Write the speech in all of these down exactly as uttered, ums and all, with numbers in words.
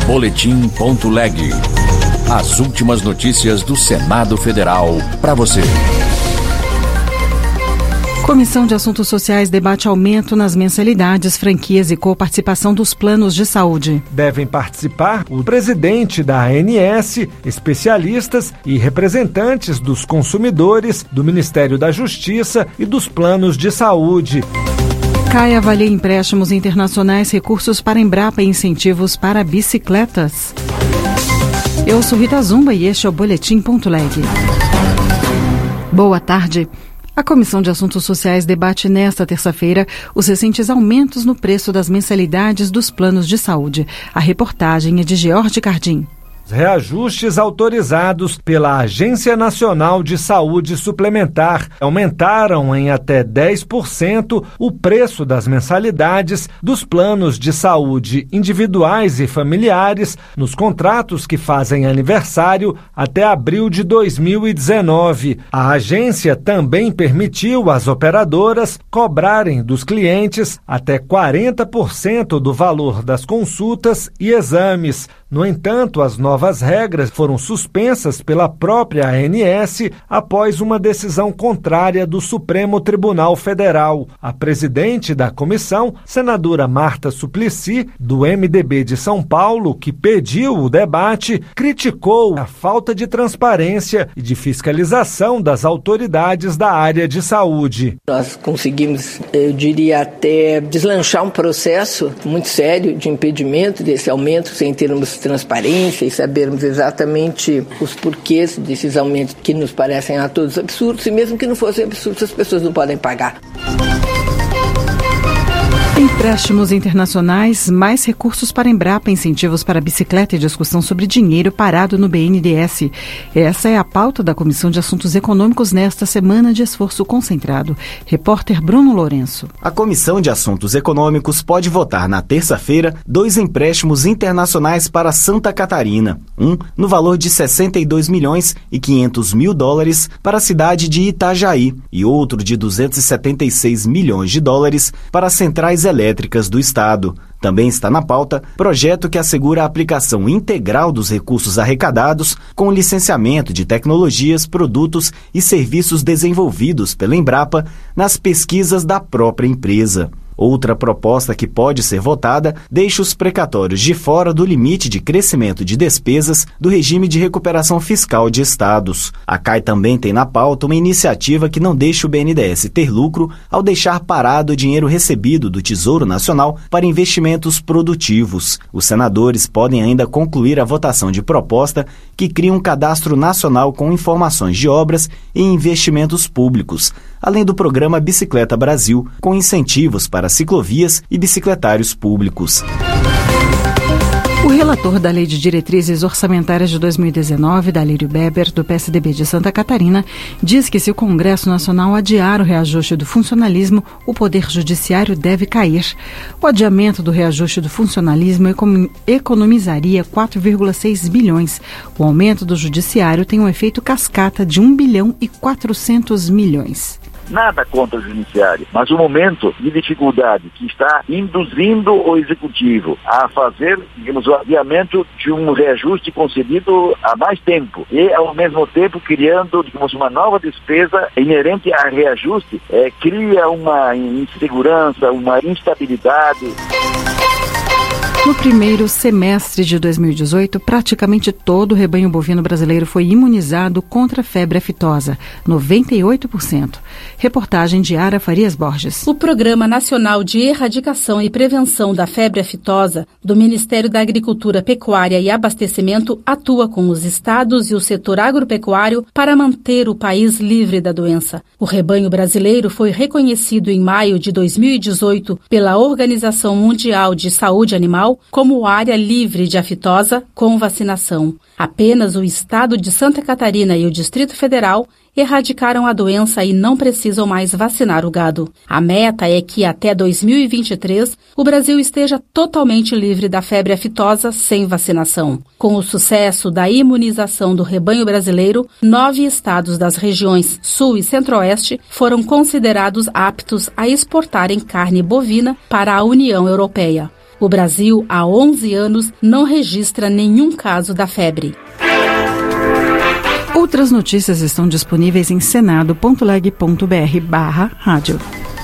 boletim ponto leg. As últimas notícias do Senado Federal para você. Comissão de Assuntos Sociais debate aumento nas mensalidades, franquias e coparticipação dos planos de saúde. Devem participar o presidente da A N S, especialistas e representantes dos consumidores, do Ministério da Justiça e dos planos de saúde. CAI avalia empréstimos internacionais, recursos para Embrapa e incentivos para bicicletas. Eu sou Rita Zumba e este é o boletim ponto leg. Boa tarde. A Comissão de Assuntos Sociais debate nesta terça-feira os recentes aumentos no preço das mensalidades dos planos de saúde. A reportagem é de George Cardim. Os reajustes autorizados pela Agência Nacional de Saúde Suplementar aumentaram em até dez por cento o preço das mensalidades dos planos de saúde individuais e familiares nos contratos que fazem aniversário até abril de dois mil e dezenove. A agência também permitiu às operadoras cobrarem dos clientes até quarenta por cento do valor das consultas e exames. No entanto, as novas regras foram suspensas pela própria A N S após uma decisão contrária do Supremo Tribunal Federal. A presidente da comissão, senadora Marta Suplicy, do M D B de São Paulo, que pediu o debate, criticou a falta de transparência e de fiscalização das autoridades da área de saúde. Nós conseguimos, eu diria, até deslanchar um processo muito sério de impedimento desse aumento, sem termos transparência e sabermos exatamente os porquês desses aumentos que nos parecem a todos absurdos, e mesmo que não fossem absurdos, as pessoas não podem pagar. Empréstimos internacionais, mais recursos para Embrapa, incentivos para bicicleta e discussão sobre dinheiro parado no B N D E S. Essa é a pauta da Comissão de Assuntos Econômicos nesta semana de esforço concentrado. Repórter Bruno Lourenço. A Comissão de Assuntos Econômicos pode votar na terça-feira dois empréstimos internacionais para Santa Catarina. Um no valor de sessenta e dois milhões e quinhentos mil dólares para a cidade de Itajaí e outro de duzentos e setenta e seis milhões de dólares para as centrais elétricas do estado. Também está na pauta projeto que assegura a aplicação integral dos recursos arrecadados com o licenciamento de tecnologias, produtos e serviços desenvolvidos pela Embrapa nas pesquisas da própria empresa. Outra proposta que pode ser votada deixa os precatórios de fora do limite de crescimento de despesas do regime de recuperação fiscal de estados. A CAI também tem na pauta uma iniciativa que não deixa o B N D E S ter lucro ao deixar parado o dinheiro recebido do Tesouro Nacional para investimentos produtivos. Os senadores podem ainda concluir a votação de proposta que cria um cadastro nacional com informações de obras e investimentos públicos, além do programa Bicicleta Brasil, com incentivos para ciclovias e bicicletários públicos. O relator da Lei de Diretrizes Orçamentárias de dois mil e dezenove, Dalírio Beber, do P S D B de Santa Catarina, diz que se o Congresso Nacional adiar o reajuste do funcionalismo, o Poder Judiciário deve cair. O adiamento do reajuste do funcionalismo economizaria quatro vírgula seis bilhões. O aumento do Judiciário tem um efeito cascata de um bilhão e quatrocentos milhões. Nada contra o judiciário, mas o momento de dificuldade que está induzindo o executivo a fazer, digamos, o adiamento de um reajuste concedido há mais tempo e, ao mesmo tempo, criando, digamos, uma nova despesa inerente a reajuste, é, cria uma insegurança, uma instabilidade. No primeiro semestre de dois mil e dezoito, praticamente todo o rebanho bovino brasileiro foi imunizado contra a febre aftosa, noventa e oito por cento. Reportagem de Ara Farias Borges. O Programa Nacional de Erradicação e Prevenção da Febre Aftosa do Ministério da Agricultura, Pecuária e Abastecimento atua com os estados e o setor agropecuário para manter o país livre da doença. O rebanho brasileiro foi reconhecido em maio de dois mil e dezoito pela Organização Mundial de Saúde Animal como área livre de aftosa com vacinação. Apenas o estado de Santa Catarina e o Distrito Federal erradicaram a doença e não precisam mais vacinar o gado. A meta é que até dois mil e vinte e três o Brasil esteja totalmente livre da febre aftosa sem vacinação. Com o sucesso da imunização do rebanho brasileiro, nove estados das regiões Sul e Centro-Oeste foram considerados aptos a exportarem carne bovina para a União Europeia. O Brasil, há onze anos, não registra nenhum caso da febre. Outras notícias estão disponíveis em senado ponto leg ponto br barra rádio.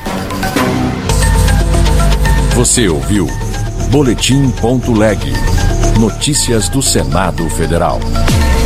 Você ouviu Boletim ponto leg. Notícias do Senado Federal.